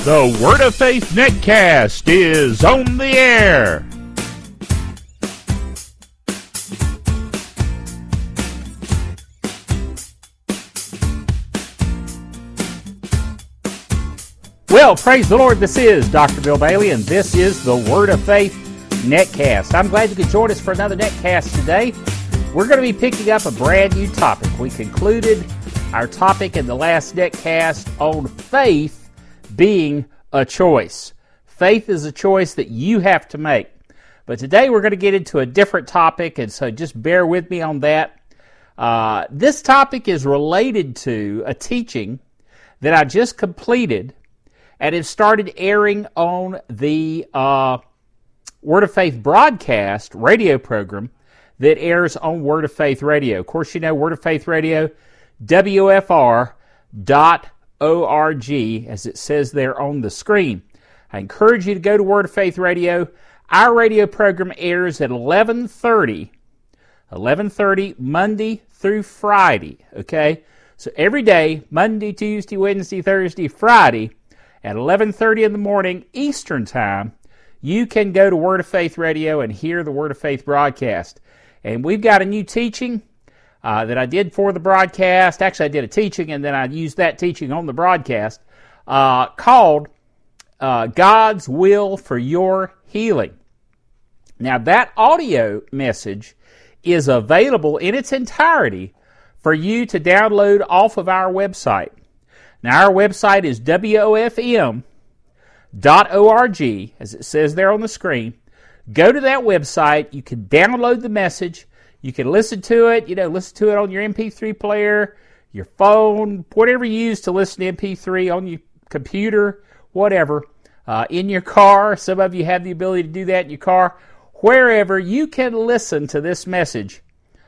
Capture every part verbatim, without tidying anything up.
The Word of Faith Netcast is on the air. Well, praise the Lord. This is Doctor Bill Bailey, and this is the Word of Faith Netcast. I'm glad you could join us for another Netcast today. We're going to be picking up a brand new topic. We concluded our topic in the last Netcast on faith being a choice. Faith is a choice that you have to make. But today we're going to get into a different topic, and so just bear with me on that. Uh, this topic is related to a teaching that I just completed, and it started airing on the uh, Word of Faith broadcast radio program that airs on Word of Faith Radio. Of course, you know Word of Faith Radio, W F R dot org, as it says there on the screen. I encourage you to go to Word of Faith Radio. Our radio program airs at eleven thirty, eleven thirty Monday through Friday, okay? So every day, Monday, Tuesday, Wednesday, Thursday, Friday, at eleven thirty in the morning Eastern Time, you can go to Word of Faith Radio and hear the Word of Faith broadcast. And we've got a new teaching uh, that I did for the broadcast. Actually, I did a teaching, and then I used that teaching on the broadcast, uh, called uh, God's Will for Your Healing. Now, that audio message is available in its entirety for you to download off of our website. Now, our website is W O F M dot org, as it says there on the screen. Go to that website. You can download the message. You can listen to it, you know, listen to it on your M P three player, your phone, whatever you use to listen to M P three, on your computer, whatever, uh, in your car. Some of you have the ability to do that in your car. Wherever you can listen to this message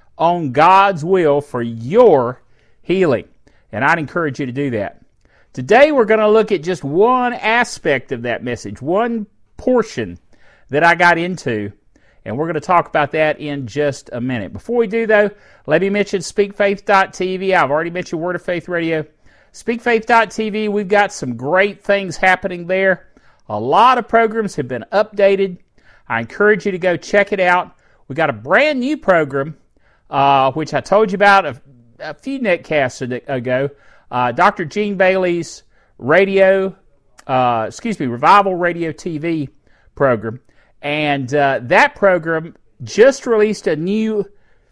on God's will for your healing. And I'd encourage you to do that. Today we're going to look at just one aspect of that message, one portion that I got into, and we're going to talk about that in just a minute. Before we do, though, let me mention speak faith dot T V. I've already mentioned Word of Faith Radio. speak faith dot T V, we've got some great things happening there. A lot of programs have been updated. I encourage you to go check it out. We got a brand new program, uh, which I told you about a, a few netcasts ago. Uh, Doctor Gene Bailey's radio, uh, excuse me, Revival Radio T V program. And uh, that program just released a new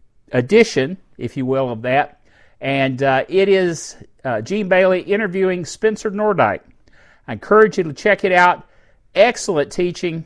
edition, if you will, of that. And uh, it is uh, Gene Bailey interviewing Spencer Nordyke. I encourage you to check it out. Excellent teaching,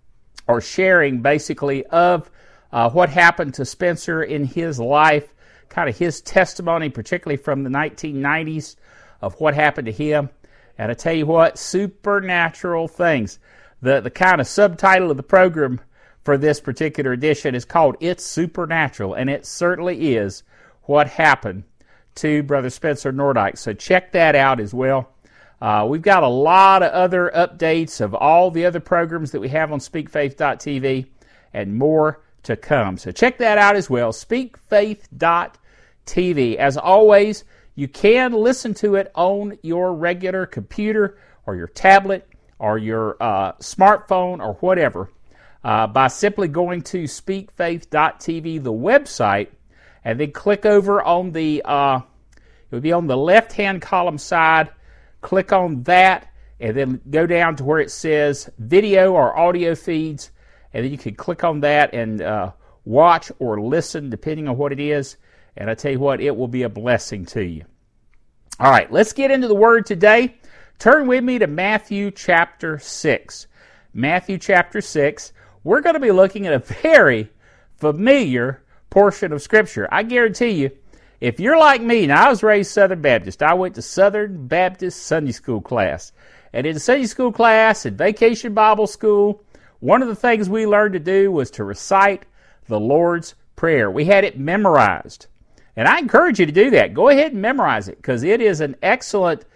or sharing, basically, of uh, what happened to Spencer in his life, kind of his testimony, particularly from the nineteen nineties, of what happened to him. And I tell you what, supernatural things. The the kind of subtitle of the program for this particular edition is called It's Supernatural, and it certainly is what happened to Brother Spencer Nordyke. So check that out as well. Uh, we've got a lot of other updates of all the other programs that we have on speak faith dot T V, and more to come. So check that out as well, speak faith dot T V. As always, you can listen to it on your regular computer or your tablet or your uh, smartphone or whatever uh, by simply going to speak faith dot T V, the website, and then click over on the, uh, it would be on the left-hand column side, click on that, and then go down to where it says video or audio feeds, and then you can click on that and uh, watch or listen, depending on what it is. And I tell you what, it will be a blessing to you. All right, let's get into the Word today. Turn with me to Matthew chapter six. Matthew chapter six. We're going to be looking at a very familiar portion of Scripture. I guarantee you, if you're like me, now I was raised Southern Baptist. I went to Southern Baptist Sunday school class. And in Sunday school class and vacation Bible school, one of the things we learned to do was to recite the Lord's Prayer. We had it memorized. And I encourage you to do that. Go ahead and memorize it, because it is an excellent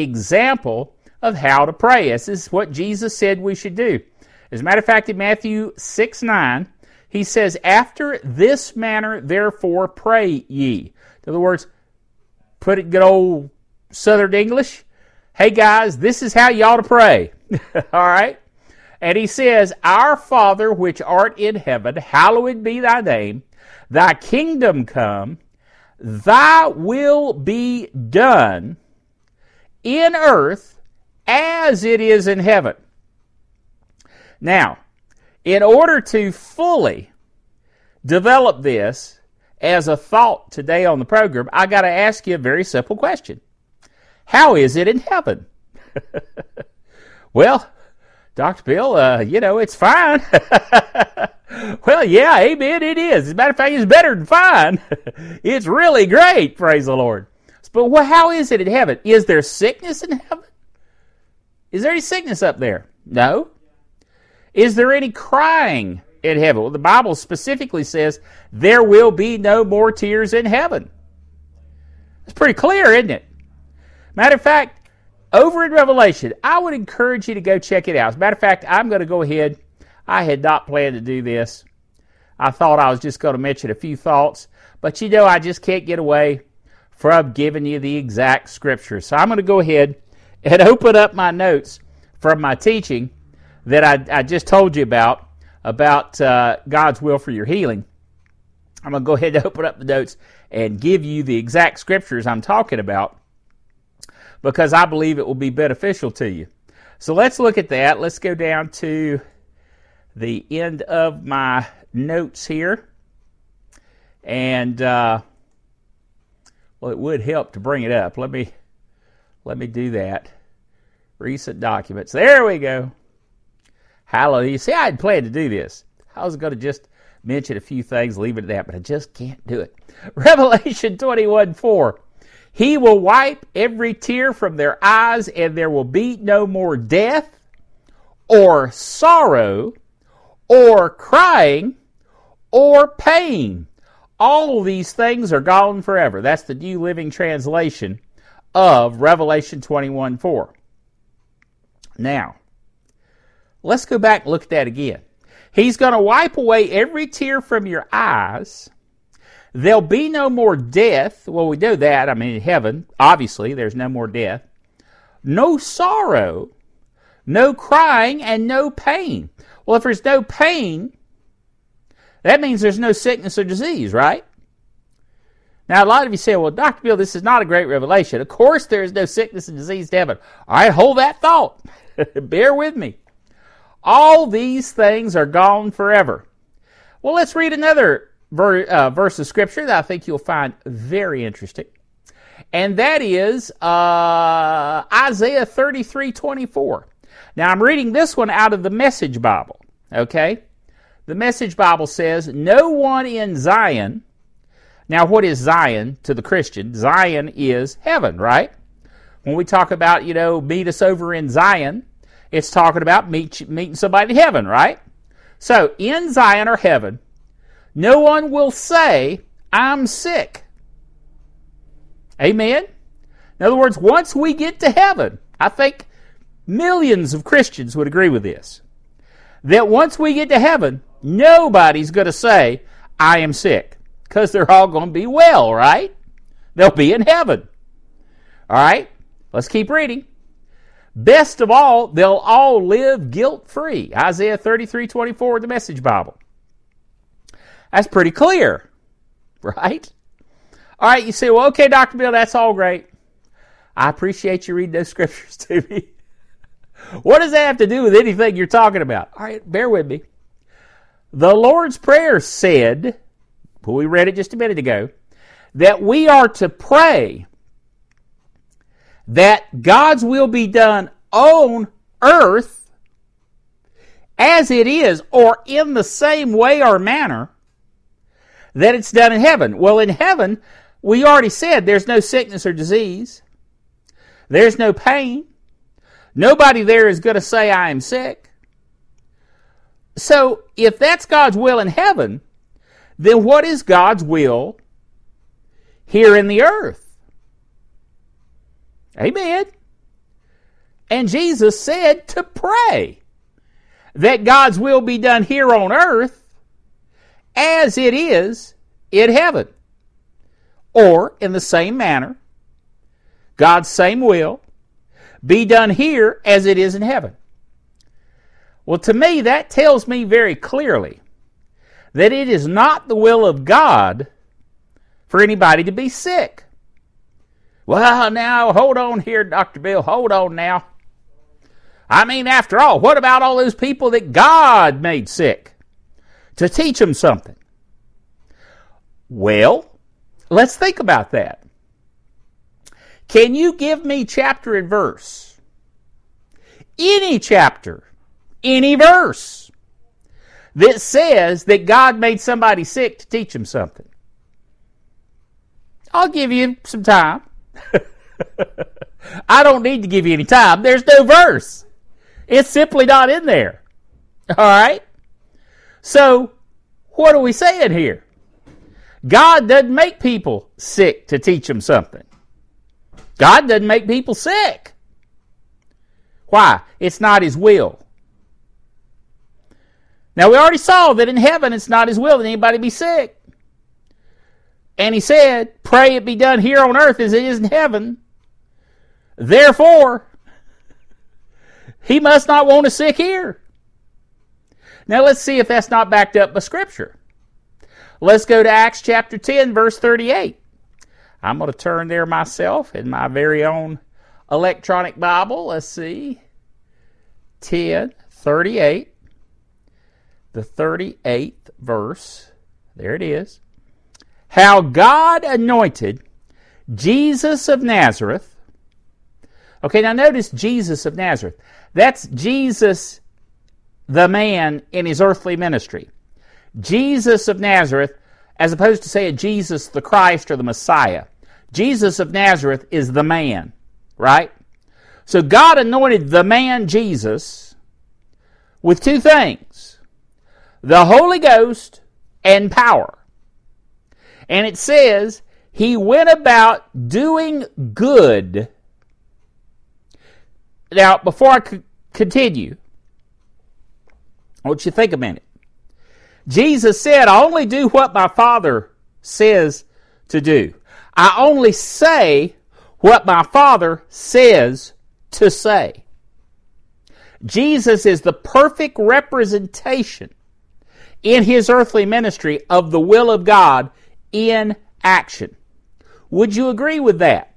example of how to pray. This is what Jesus said we should do. As a matter of fact, in Matthew six nine, he says, "After this manner, therefore, pray ye." In other words, put it good old Southern English, hey guys, this is how you ought to pray. All right? And he says, Our Father which art in heaven, hallowed be thy name. Thy kingdom come. Thy will be done in earth as it is in heaven. Now, in order to fully develop this as a thought today on the program, I got to ask you a very simple question. How is it in heaven? Well, Doctor Bill, uh, you know, it's fine. Well, yeah, amen, it is. As a matter of fact, it's better than fine. It's really great, praise the Lord. But well, how is it in heaven? Is there sickness in heaven? Is there any sickness up there? No. Is there any crying in heaven? Well, the Bible specifically says there will be no more tears in heaven. It's pretty clear, isn't it? Matter of fact, over in Revelation, I would encourage you to go check it out. As a matter of fact, I'm going to go ahead. I had not planned to do this. I thought I was just going to mention a few thoughts. But you know, I just can't get away from giving you the exact scripture. So I'm going to go ahead and open up my notes from my teaching that I, I just told you about, about uh, God's will for your healing. I'm going to go ahead and open up the notes and give you the exact scriptures I'm talking about, because I believe it will be beneficial to you. So let's look at that. Let's go down to the end of my notes here. And, uh, well, it would help to bring it up. Let me, let me do that. Recent documents. There we go. Hallelujah. See, I had planned to do this. I was going to just mention a few things, leave it at that, but I just can't do it. Revelation twenty-one four. He will wipe every tear from their eyes, and there will be no more death, or sorrow, or crying, or pain. All of these things are gone forever. That's the New Living Translation of Revelation twenty-one four. Now, let's go back and look at that again. He's going to wipe away every tear from your eyes. There'll be no more death. Well, we know that. I mean, in heaven, obviously, there's no more death. No sorrow, no crying, and no pain. Well, if there's no pain, that means there's no sickness or disease, right? Now, a lot of you say, well, Doctor Bill, this is not a great revelation. Of course there is no sickness and disease in heaven. All right, hold that thought. Bear with me. All these things are gone forever. Well, let's read another ver- uh, verse of Scripture that I think you'll find very interesting. And that is uh, Isaiah thirty-three twenty-four. Now, I'm reading this one out of the Message Bible, okay? The Message Bible says, no one in Zion. Now, what is Zion to the Christian? Zion is heaven, right? When we talk about, you know, meet us over in Zion, it's talking about meet, meeting somebody in heaven, right? So, in Zion or heaven, no one will say, I'm sick. Amen? In other words, once we get to heaven, I think millions of Christians would agree with this, that once we get to heaven, nobody's going to say, I am sick, because they're all going to be well, right? They'll be in heaven. All right? Let's keep reading. Best of all, they'll all live guilt-free. Isaiah thirty-three twenty-four, the Message Bible. That's pretty clear, right? All right, you say, well, okay, Doctor Bill, that's all great. I appreciate you reading those scriptures to me. What does that have to do with anything you're talking about? All right, bear with me. The Lord's Prayer said, well, we read it just a minute ago, that we are to pray that God's will be done on earth as it is, or in the same way or manner that it's done in heaven. Well, in heaven, we already said there's no sickness or disease. There's no pain. Nobody there is going to say, I am sick. So, if that's God's will in heaven, then what is God's will here in the earth? Amen. And Jesus said to pray that God's will be done here on earth as it is in heaven. Or, in the same manner, God's same will, be done here as it is in heaven. Well, to me, that tells me very clearly that it is not the will of God for anybody to be sick. Well, now, hold on here, Doctor Bill, hold on now. I mean, after all, what about all those people that God made sick to teach them something? Well, let's think about that. Can you give me chapter and verse? Any chapter, any verse that says that God made somebody sick to teach them something? I'll give you some time. I don't need to give you any time. There's no verse. It's simply not in there. All right? So, what are we saying here? God doesn't make people sick to teach them something. God doesn't make people sick. Why? It's not His will. Now, we already saw that in heaven it's not His will that anybody be sick. And He said, pray it be done here on earth as it is in heaven. Therefore, He must not want us sick here. Now, let's see if that's not backed up by Scripture. Let's go to Acts chapter ten, verse thirty-eight. I'm going to turn there myself in my very own electronic Bible. Let's see. ten thirty-eight. The thirty-eighth verse. There it is. How God anointed Jesus of Nazareth. Okay, now notice Jesus of Nazareth. That's Jesus, the man in His earthly ministry. Jesus of Nazareth, as opposed to saying Jesus the Christ or the Messiah. Jesus of Nazareth is the man, right? So God anointed the man Jesus with two things: the Holy Ghost and power. And it says, He went about doing good. Now, before I c- continue, I want you to think a minute. Jesus said, I only do what my Father says to do. I only say what my Father says to say. Jesus is the perfect representation in His earthly ministry of the will of God in action. Would you agree with that?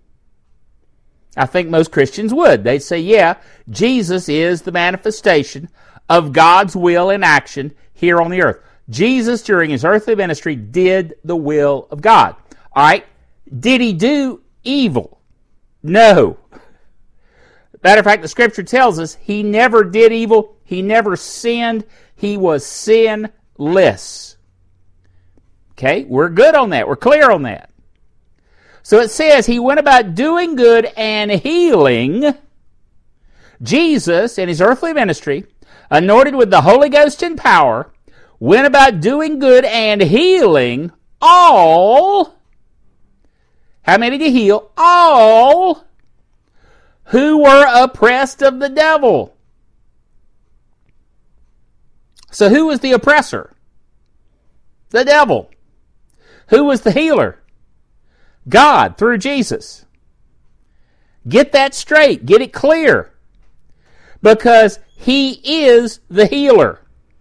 I think most Christians would. They'd say, yeah, Jesus is the manifestation of God's will in action here on the earth. Jesus, during His earthly ministry, did the will of God. All right? Did He do evil? No. Matter of fact, the Scripture tells us He never did evil. He never sinned. He was sinless. Okay? We're good on that. We're clear on that. So it says He went about doing good and healing. Jesus, in His earthly ministry, anointed with the Holy Ghost and power, went about doing good and healing all. How many did He heal? All who were oppressed of the devil. So who was the oppressor? The devil. Who was the healer? God, through Jesus. Get that straight. Get it clear. Because He is the healer.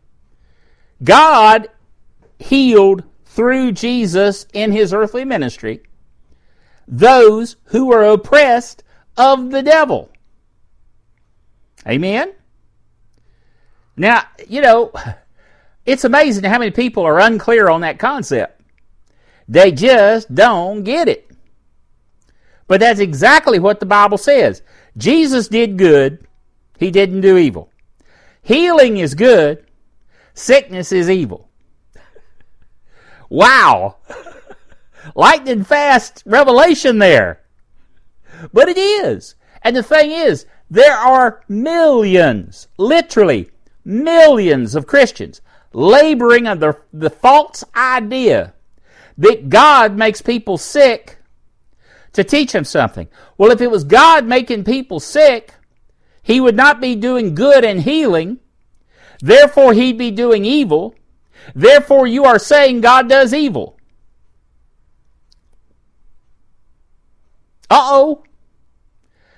God healed through Jesus in His earthly ministry those who were oppressed of the devil. Amen? Now, you know, it's amazing how many people are unclear on that concept. They just don't get it. But that's exactly what the Bible says. Jesus did good. He didn't do evil. Healing is good. Sickness is evil. Wow. Lightning fast revelation there. But it is. And the thing is, there are millions, literally millions of Christians laboring under the false idea that God makes people sick to teach them something. Well, if it was God making people sick, He would not be doing good and healing. Therefore, He'd be doing evil. Therefore, you are saying God does evil. Uh-oh.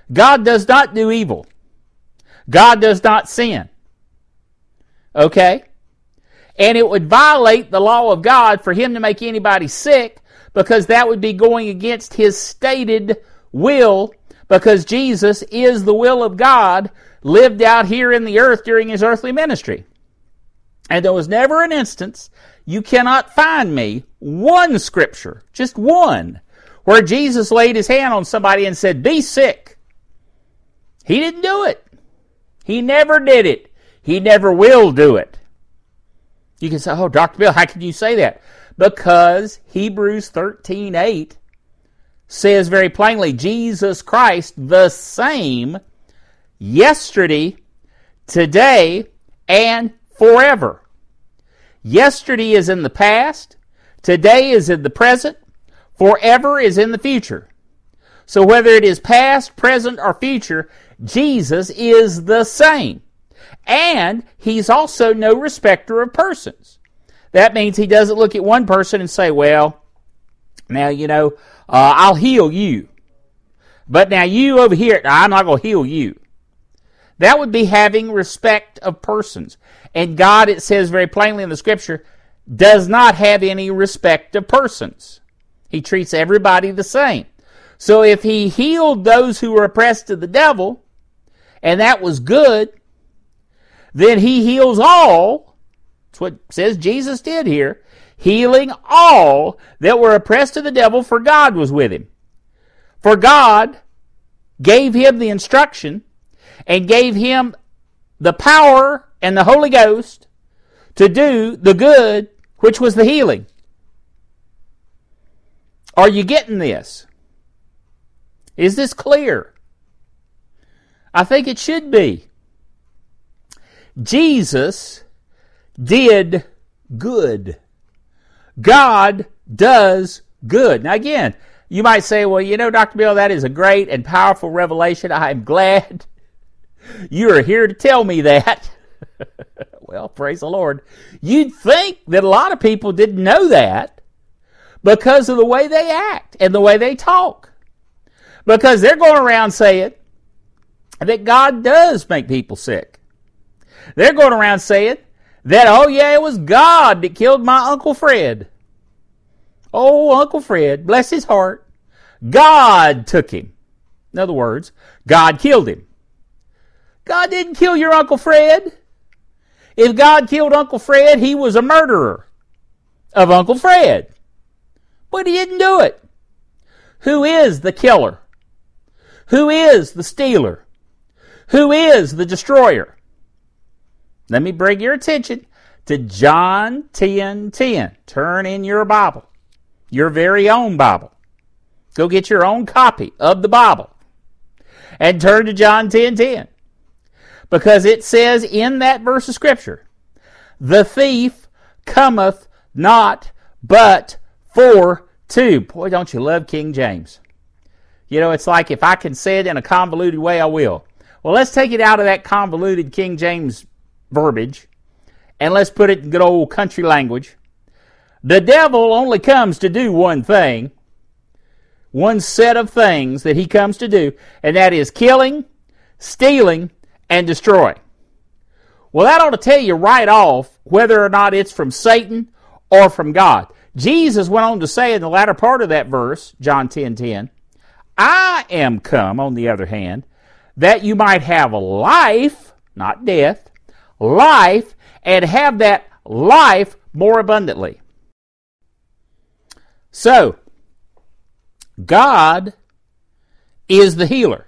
God does not do evil. God does not sin. Okay? And it would violate the law of God for him to make anybody sick, because that would be going against his stated will, because Jesus is the will of God lived out here in the earth during his earthly ministry. And there was never an instance, you cannot find me, one scripture, just one, where Jesus laid his hand on somebody and said, be sick. He didn't do it. He never did it. He never will do it. You can say, oh, Doctor Bill, how can you say that? Because Hebrews thirteen eight says very plainly, Jesus Christ, the same, yesterday, today, and forever. Yesterday is in the past, today is in the present, forever is in the future. So whether it is past, present, or future, Jesus is the same. And he's also no respecter of persons. That means he doesn't look at one person and say, well, now, you know, uh, I'll heal you. But now you over here, I'm not going to heal you. That would be having respect of persons. And God, it says very plainly in the Scripture, does not have any respect of persons. He treats everybody the same. So if he healed those who were oppressed of the devil, and that was good, then he heals all. That's what it says Jesus did here. Healing all that were oppressed of the devil, for God was with him. For God gave him the instruction and gave him the power and the Holy Ghost to do the good, which was the healing. Are you getting this? Is this clear? I think it should be. Jesus did good. God does good. Now again, you might say, well, you know, Doctor Bill, that is a great and powerful revelation. I'm glad you are here to tell me that. Well, praise the Lord. You'd think that a lot of people didn't know that because of the way they act and the way they talk. Because they're going around saying that God does make people sick. They're going around saying that, oh yeah, it was God that killed my Uncle Fred. Oh, Uncle Fred, bless his heart. God took him. In other words, God killed him. God didn't kill your Uncle Fred. If God killed Uncle Fred, he was a murderer of Uncle Fred. But he didn't do it. Who is the killer? Who is the stealer? Who is the destroyer? Let me bring your attention to John ten ten. Turn in your Bible, your very own Bible. Go get your own copy of the Bible and turn to John ten ten. Because it says in that verse of Scripture, the thief cometh not but for to. Boy, don't you love King James. You know, it's like if I can say it in a convoluted way, I will. Well, let's take it out of that convoluted King James verbiage, and let's put it in good old country language. The devil only comes to do one thing, one set of things that he comes to do, and that is killing, stealing, and destroying. Well, that ought to tell you right off whether or not it's from Satan or from God. Jesus went on to say in the latter part of that verse, John ten ten, I am come, on the other hand, that you might have life, not death, life, and have that life more abundantly. So, God is the healer.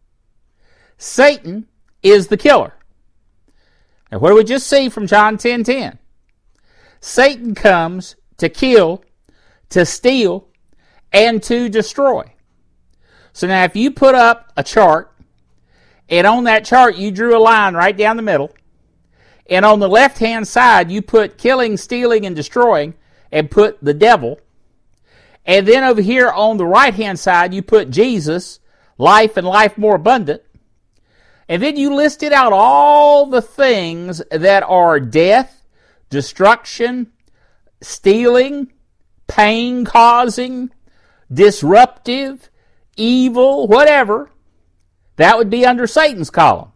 Satan is the killer. And what do we just see from John ten ten? Satan comes to kill, to steal, and to destroy. So now if you put up a chart, and on that chart you drew a line right down the middle, and on the left-hand side you put killing, stealing, and destroying, and put the devil, and then over here on the right-hand side you put Jesus, life and life more abundant, and then you listed out all the things that are death, destruction, stealing, pain-causing, disruptive, evil, whatever, That would be under Satan's column.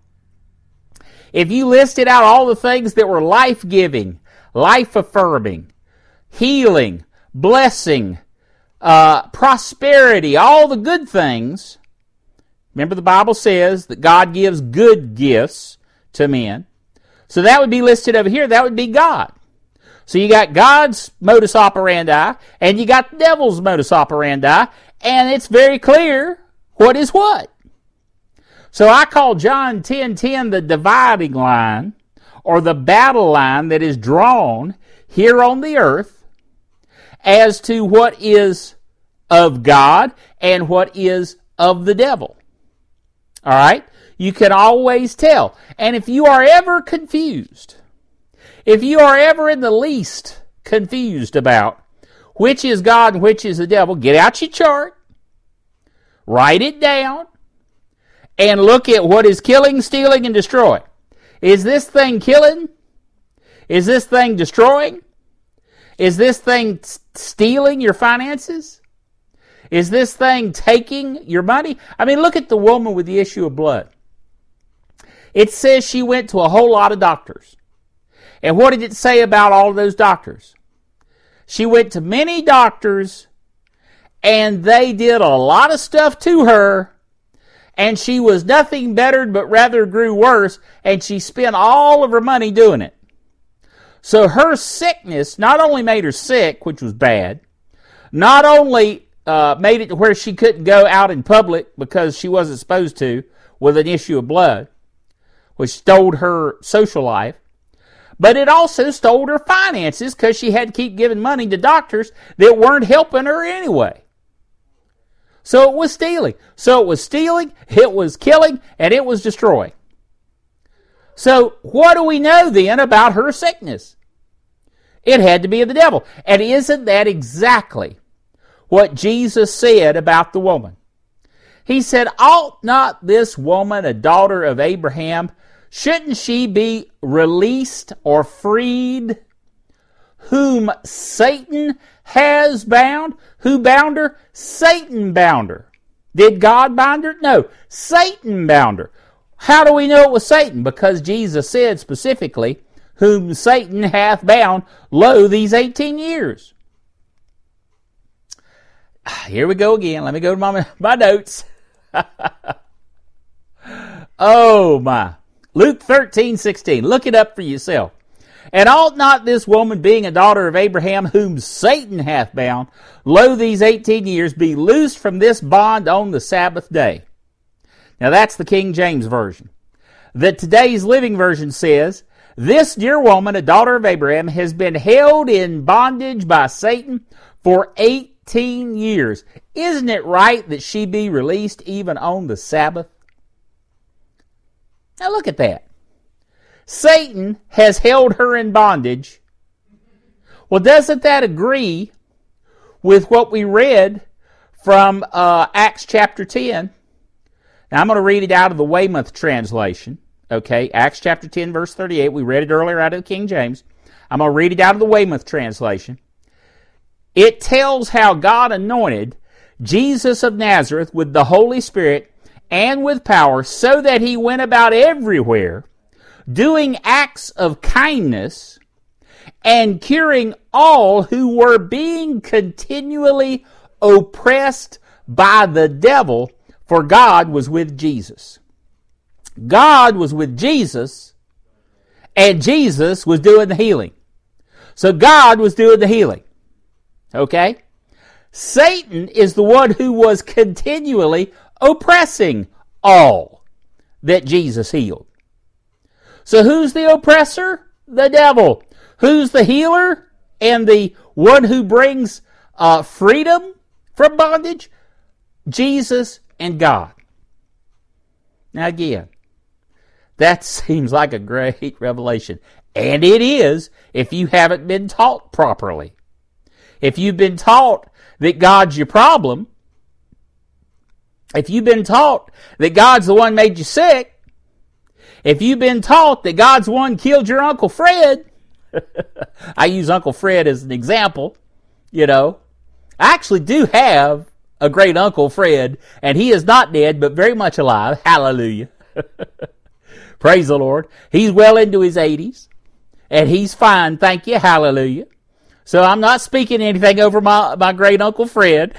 If you listed out all the things that were life-giving, life-affirming, healing, blessing, uh, prosperity, all the good things, remember the Bible says that God gives good gifts to men. So that would be listed over here. That would be God. So you got God's modus operandi, and you got the devil's modus operandi, and it's very clear what is what. So I call John ten ten the dividing line, or the battle line that is drawn here on the earth as to what is of God and what is of the devil. All right? You can always tell. And if you are ever confused, if you are ever in the least confused about which is God and which is the devil, get out your chart, write it down, and look at what is killing, stealing, and destroying. Is this thing killing? Is this thing destroying? Is this thing stealing your finances? Is this thing taking your money? I mean, look at the woman with the issue of blood. It says she went to a whole lot of doctors. And what did it say about all of those doctors? She went to many doctors, and they did a lot of stuff to her, and she was nothing bettered but rather grew worse, and she spent all of her money doing it. So her sickness not only made her sick, which was bad, not only uh, made it to where she couldn't go out in public because she wasn't supposed to with an issue of blood, which stole her social life, but it also stole her finances because she had to keep giving money to doctors that weren't helping her anyway. So it was stealing. So it was stealing, it was killing, and it was destroying. So what do we know then about her sickness? It had to be of the devil. And isn't that exactly what Jesus said about the woman? He said, ought not this woman, a daughter of Abraham, shouldn't she be released or freed? Whom Satan has bound. Who bound her? Satan bound her. Did God bind her? No, Satan bound her. How do we know it was Satan? Because Jesus said specifically, whom Satan hath bound, lo, these eighteen years. Here we go again. Let me go to my, my notes. Oh, my. Luke thirteen sixteen. Look it up for yourself. And ought not this woman, being a daughter of Abraham, whom Satan hath bound, lo, these eighteen years, be loosed from this bond on the Sabbath day? Now that's the King James Version. The Today's Living Version says, this dear woman, a daughter of Abraham, has been held in bondage by Satan for eighteen years. Isn't it right that she be released even on the Sabbath? Now look at that. Satan has held her in bondage. Well, doesn't that agree with what we read from uh, Acts chapter ten? Now, I'm going to read it out of the Weymouth translation. Okay, Acts chapter ten, verse thirty-eight. We read it earlier out of the King James. I'm going to read it out of the Weymouth translation. It tells how God anointed Jesus of Nazareth with the Holy Spirit and with power, so that he went about everywhere, doing acts of kindness and curing all who were being continually oppressed by the devil, for God was with Jesus. God was with Jesus, and Jesus was doing the healing. So God was doing the healing. Okay? Satan is the one who was continually oppressing all that Jesus healed. So who's the oppressor? The devil. Who's the healer and the one who brings uh, freedom from bondage? Jesus and God. Now again, that seems like a great revelation. And it is if you haven't been taught properly. If you've been taught that God's your problem, if you've been taught that God's the one made you sick, if you've been taught that God's the one killed your Uncle Fred, I use Uncle Fred as an example, you know. I actually do have a great uncle, Fred, and he is not dead, but very much alive. Hallelujah. Praise the Lord. He's well into his eighties, and he's fine. Thank you. Hallelujah. So I'm not speaking anything over my, my great uncle, Fred.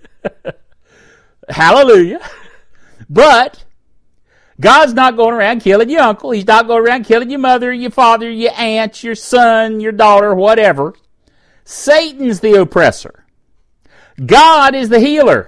Hallelujah. But God's not going around killing your uncle. He's not going around killing your mother, your father, your aunt, your son, your daughter, whatever. Satan's the oppressor. God is the healer.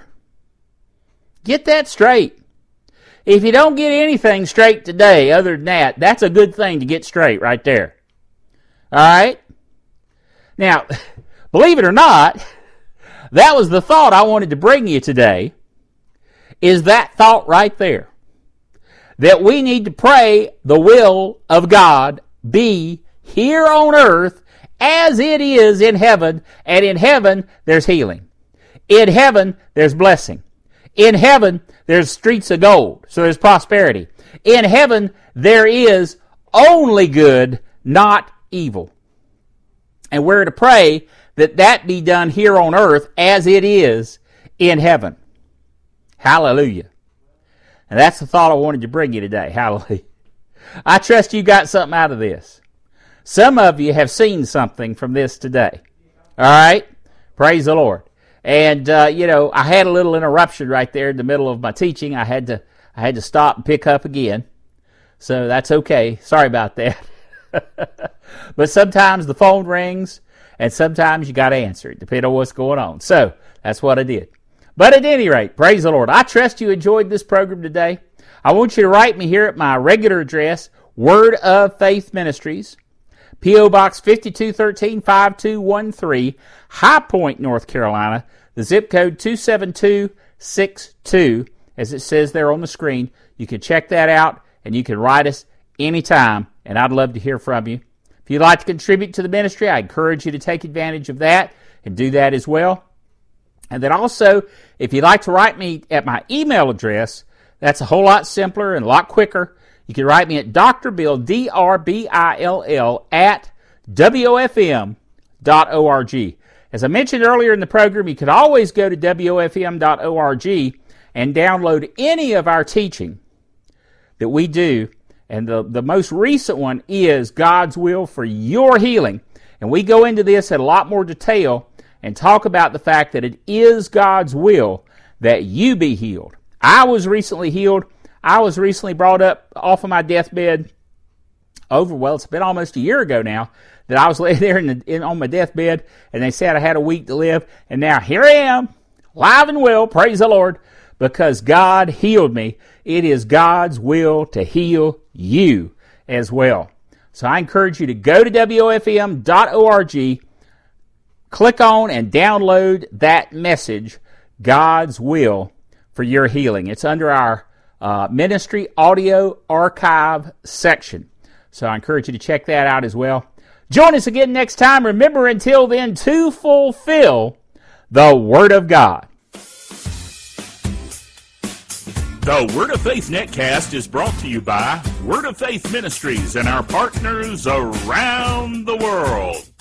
Get that straight. If you don't get anything straight today other than that, that's a good thing to get straight right there. All right? Now, believe it or not, that was the thought I wanted to bring you today, is that thought right there. That we need to pray the will of God be here on earth as it is in heaven, and in heaven there's healing. In heaven there's blessing. In heaven there's streets of gold, so there's prosperity. In heaven there is only good, not evil. And we're to pray that that be done here on earth as it is in heaven. Hallelujah. And that's the thought I wanted to bring you today. Hallelujah. I trust you got something out of this. Some of you have seen something from this today. All right? Praise the Lord. And, uh, you know, I had a little interruption right there in the middle of my teaching. I had to I had to stop and pick up again. So that's okay. Sorry about that. But sometimes the phone rings, and sometimes you got to answer it, depending on what's going on. So that's what I did. But at any rate, praise the Lord. I trust you enjoyed this program today. I want you to write me here at my regular address, Word of Faith Ministries, P O Box fifty-two thirteen, five two one three, High Point, North Carolina, the zip code two seven two six two, as it says there on the screen. You can check that out, and you can write us anytime, and I'd love to hear from you. If you'd like to contribute to the ministry, I encourage you to take advantage of that and do that as well. And then also, if you'd like to write me at my email address, that's a whole lot simpler and a lot quicker. You can write me at Doctor Bill, D R B I L L, at W O F M dot org. As I mentioned earlier in the program, you can always go to W O F M dot org and download any of our teaching that we do. And the, the most recent one is God's Will for Your Healing. And we go into this in a lot more detail and talk about the fact that it is God's will that you be healed. I was recently healed. I was recently brought up off of my deathbed over, well, it's been almost a year ago now, that I was laying there in the, in, on my deathbed, and they said I had a week to live, and now here I am, live and well, praise the Lord, because God healed me. It is God's will to heal you as well. So I encourage you to go to W O F M dot org, click on and download that message, God's Will for Your Healing. It's under our uh, Ministry Audio Archive section. So I encourage you to check that out as well. Join us again next time. Remember, until then, to fulfill the Word of God. The Word of Faith Netcast is brought to you by Word of Faith Ministries and our partners around the world.